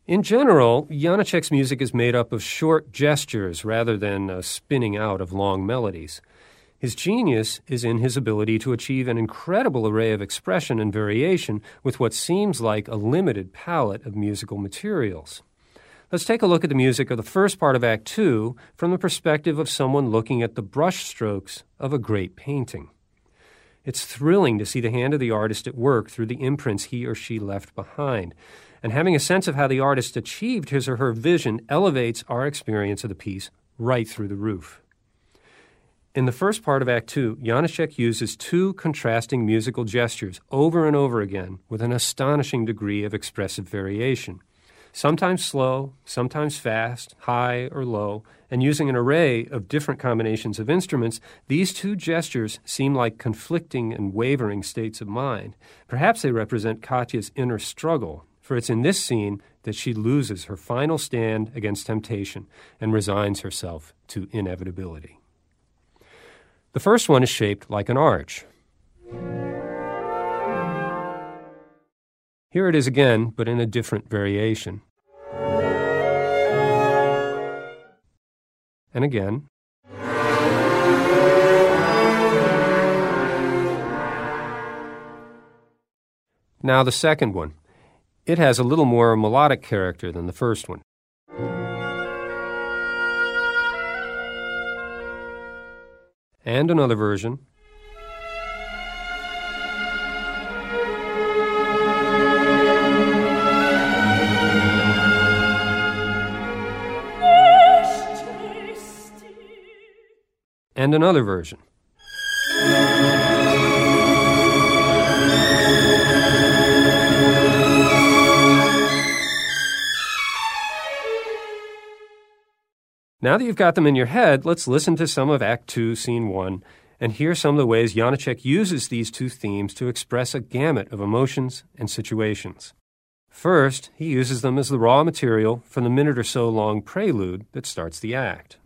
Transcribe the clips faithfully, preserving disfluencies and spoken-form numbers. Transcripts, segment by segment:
In general, Janacek's music is made up of short gestures rather than a spinning out of long melodies. His genius is in his ability to achieve an incredible array of expression and variation with what seems like a limited palette of musical materials. Let's take a look at the music of the first part of Act Two from the perspective of someone looking at the brushstrokes of a great painting. It's thrilling to see the hand of the artist at work through the imprints he or she left behind. And having a sense of how the artist achieved his or her vision elevates our experience of the piece right through the roof. In the first part of Act Two, Janacek uses two contrasting musical gestures over and over again with an astonishing degree of expressive variation. Sometimes slow, sometimes fast, high or low, and using an array of different combinations of instruments, these two gestures seem like conflicting and wavering states of mind. Perhaps they represent Katya's inner struggle, for it's in this scene that she loses her final stand against temptation and resigns herself to inevitability. The first one is shaped like an arch. Here it is again, but in a different variation. And again. Now the second one. It has a little more melodic character than the first one. And another version. And another version. Now that you've got them in your head, let's listen to some of Act Two, Scene One, and hear some of the ways Janacek uses these two themes to express a gamut of emotions and situations. First, he uses them as the raw material for the minute or so long prelude that starts the act.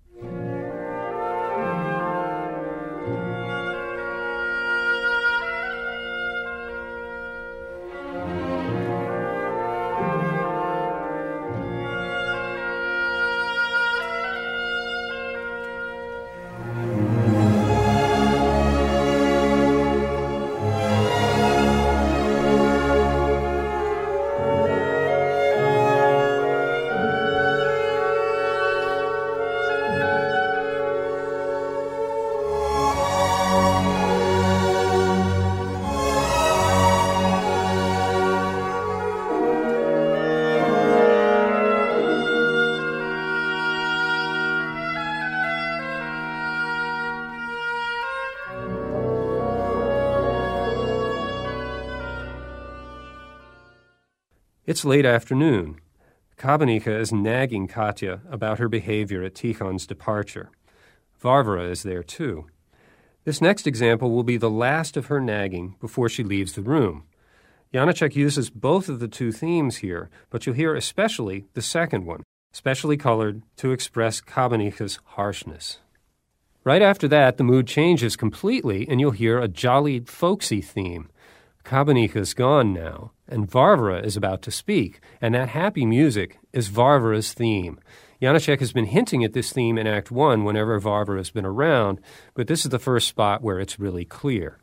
It's late afternoon. Kabanica is nagging Katya about her behavior at Tikhon's departure. Varvara is there too. This next example will be the last of her nagging before she leaves the room. Janacek uses both of the two themes here, but you'll hear especially the second one, specially colored to express Kabanica's harshness. Right after that, the mood changes completely, and you'll hear a jolly, folksy theme. Kabanika's gone now, and Varvara is about to speak, and that happy music is Varvara's theme. Janacek has been hinting at this theme in Act One whenever Varvara's been around, but this is the first spot where it's really clear.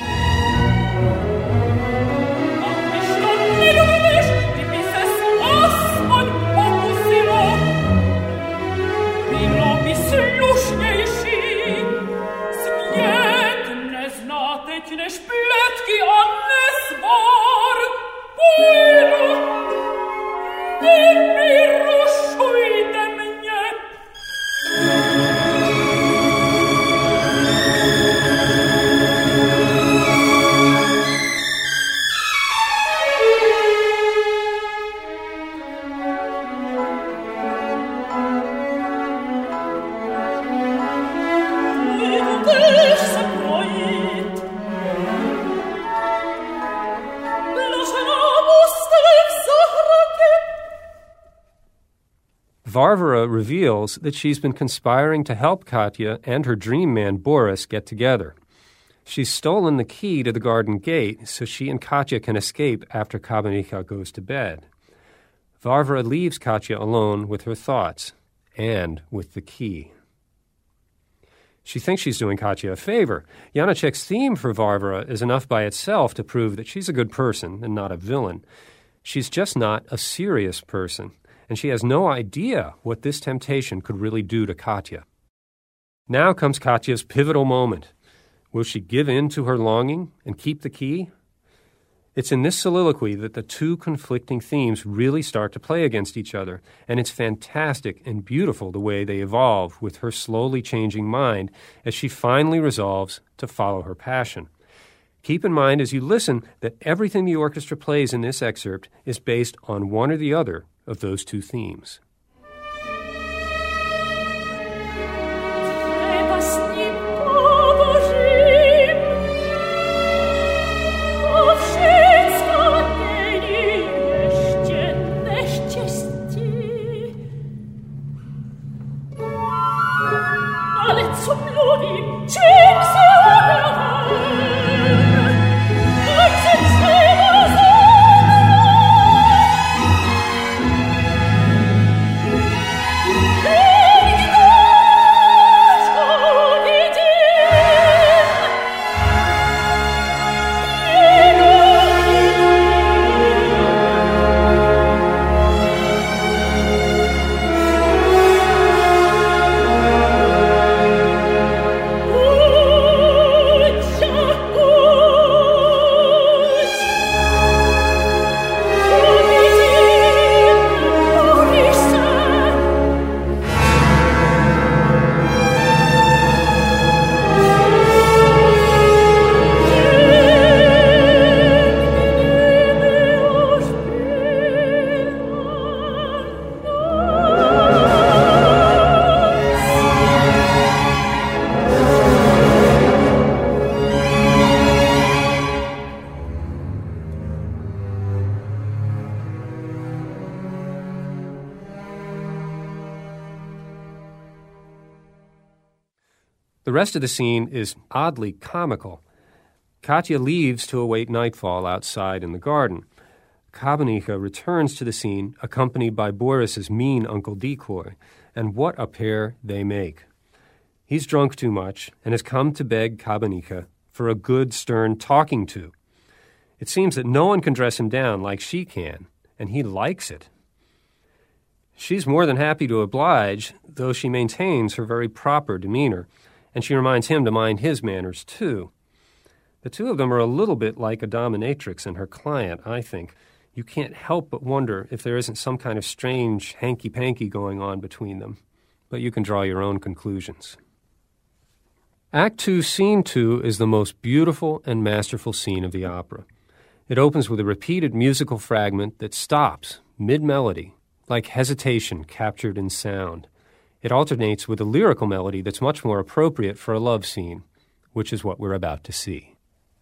Varvara reveals that she's been conspiring to help Katya and her dream man Boris get together. She's stolen the key to the garden gate so she and Katya can escape after Kabanica goes to bed. Varvara leaves Katya alone with her thoughts and with the key. She thinks she's doing Katya a favor. Janacek's theme for Varvara is enough by itself to prove that she's a good person and not a villain. She's just not a serious person, and she has no idea what this temptation could really do to Katya. Now comes Katya's pivotal moment. Will she give in to her longing and keep the key? It's in this soliloquy that the two conflicting themes really start to play against each other, and it's fantastic and beautiful the way they evolve with her slowly changing mind as she finally resolves to follow her passion. Keep in mind as you listen that everything the orchestra plays in this excerpt is based on one or the other of those two themes. The rest of the scene is oddly comical. Katya leaves to await nightfall outside in the garden. Kabanica returns to the scene accompanied by Boris's mean Uncle Decoy, and what a pair they make. He's drunk too much and has come to beg Kabanica for a good, stern talking to. It seems that no one can dress him down like she can, and he likes it. She's more than happy to oblige, though she maintains her very proper demeanor, and she reminds him to mind his manners, too. The two of them are a little bit like a dominatrix and her client, I think. You can't help but wonder if there isn't some kind of strange hanky-panky going on between them, but you can draw your own conclusions. Act Two, Scene Two is the most beautiful and masterful scene of the opera. It opens with a repeated musical fragment that stops mid-melody, like hesitation captured in sound. It alternates with a lyrical melody that's much more appropriate for a love scene, which is what we're about to see.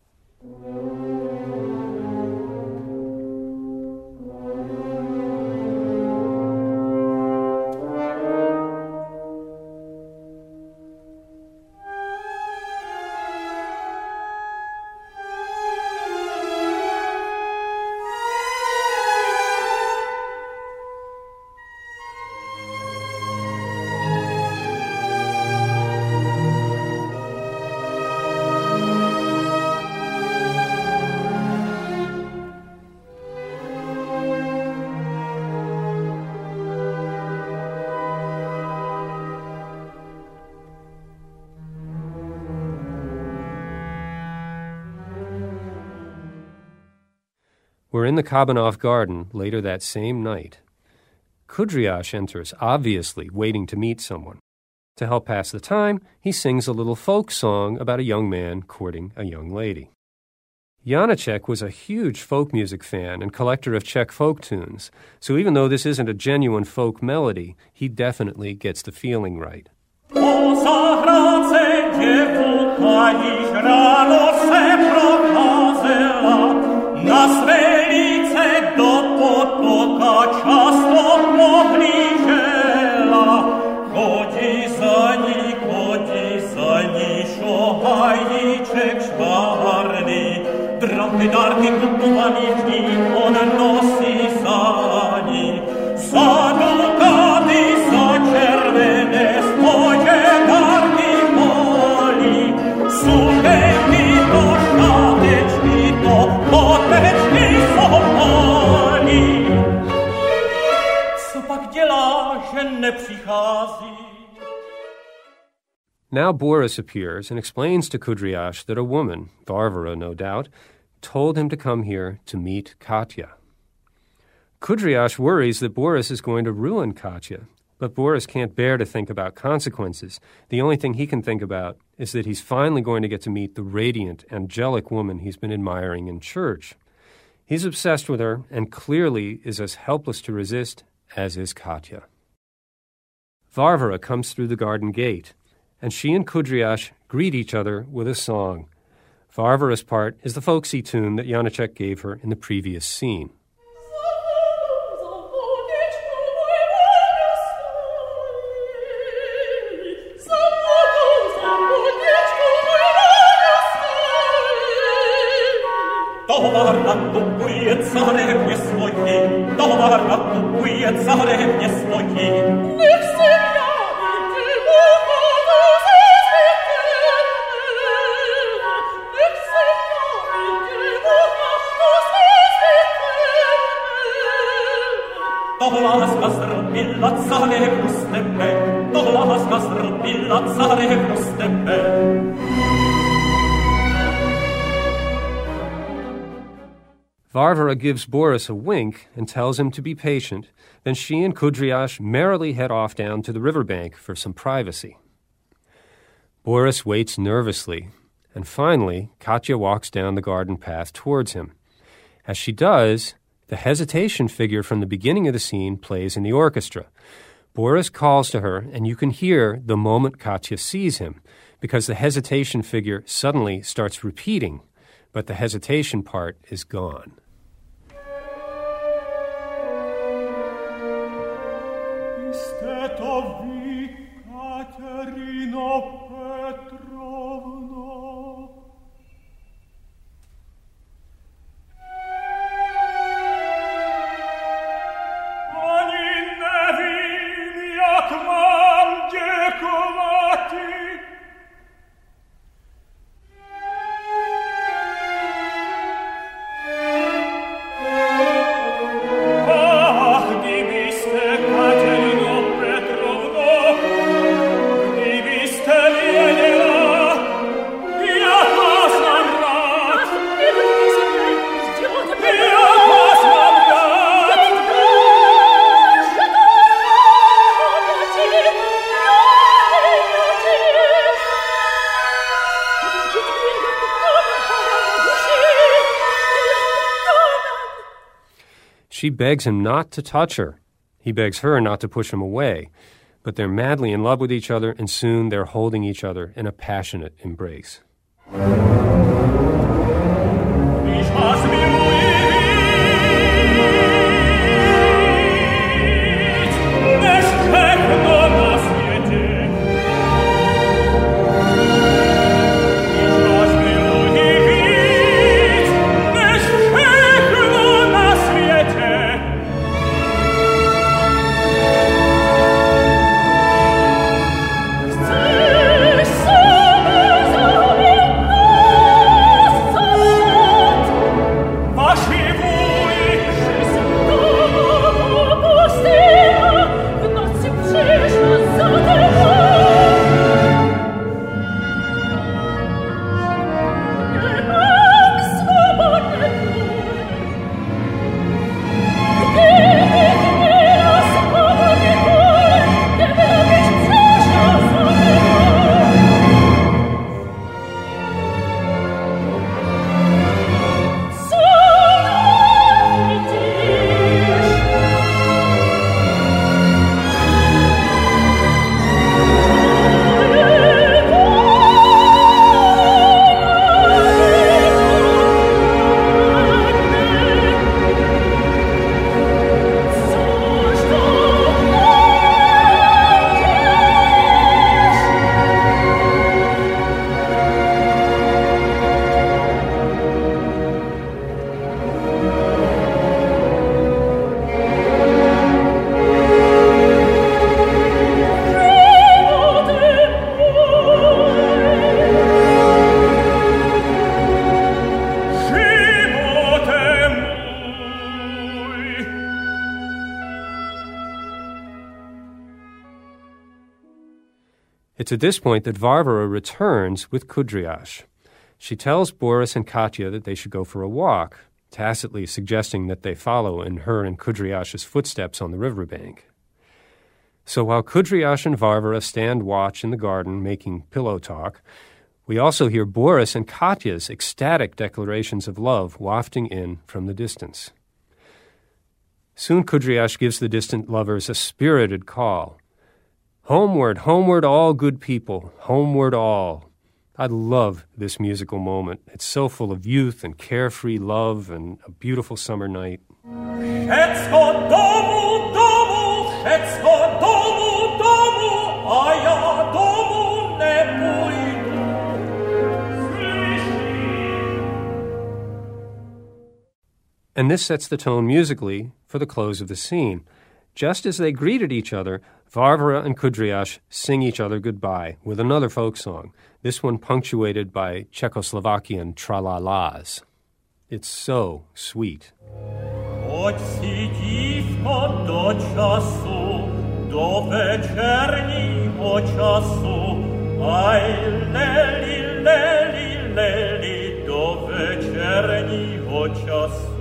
We're in the Kabanov garden later that same night. Kudryas enters, obviously waiting to meet someone. To help pass the time, he sings a little folk song about a young man courting a young lady. Janacek was a huge folk music fan and collector of Czech folk tunes, so even though this isn't a genuine folk melody, he definitely gets the feeling right. Na svelice do potoka často pohlížela. Chodí za ní, chodí za ní, šohajíček švárný. Dramky, dárky kupovaný v ní, on nosí za ní. błagosławienne přichází. Now Boris appears and explains to Kudryas that a woman, Varvara no doubt, told him to come here to meet Katya. Kudryas worries that Boris is going to ruin Katya, but Boris can't bear to think about consequences. The only thing he can think about is that he's finally going to get to meet the radiant, angelic woman he's been admiring in church. He's obsessed with her and clearly is as helpless to resist as is Katya. Varvara comes through the garden gate, and she and Kudryas greet each other with a song. Varvara's part is the folksy tune that Janacek gave her in the previous scene. Varvara gives Boris a wink and tells him to be patient. Then she and Kudryas merrily head off down to the riverbank for some privacy. Boris waits nervously, and finally Katya walks down the garden path towards him. As she does, the hesitation figure from the beginning of the scene plays in the orchestra. Boris calls to her, and you can hear the moment Katya sees him, because the hesitation figure suddenly starts repeating, but the hesitation part is gone. She begs him not to touch her. He begs her not to push him away. But they're madly in love with each other, and soon they're holding each other in a passionate embrace. Oh It's at this point that Varvara returns with Kudryas. She tells Boris and Katya that they should go for a walk, tacitly suggesting that they follow in her and Kudryas's footsteps on the riverbank. So while Kudryas and Varvara stand watch in the garden making pillow talk, we also hear Boris and Katya's ecstatic declarations of love wafting in from the distance. Soon Kudryas gives the distant lovers a spirited call. Homeward, homeward, all good people, homeward all. I love this musical moment. It's so full of youth and carefree love and a beautiful summer night. Szecko domu, domu, szecko domu, domu, a ja domu ne pójdę. And this sets the tone musically for the close of the scene. Just as they greeted each other, Varvara and Kudryas sing each other goodbye with another folk song, this one punctuated by Czechoslovakian tra-la-las. It's so sweet. Choć si dziwko do czasu, do wieczerniego czasu, aj leli, leli, leli, do wieczerniego czasu.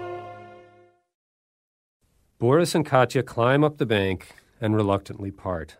Boris and Katya climb up the bank and reluctantly part.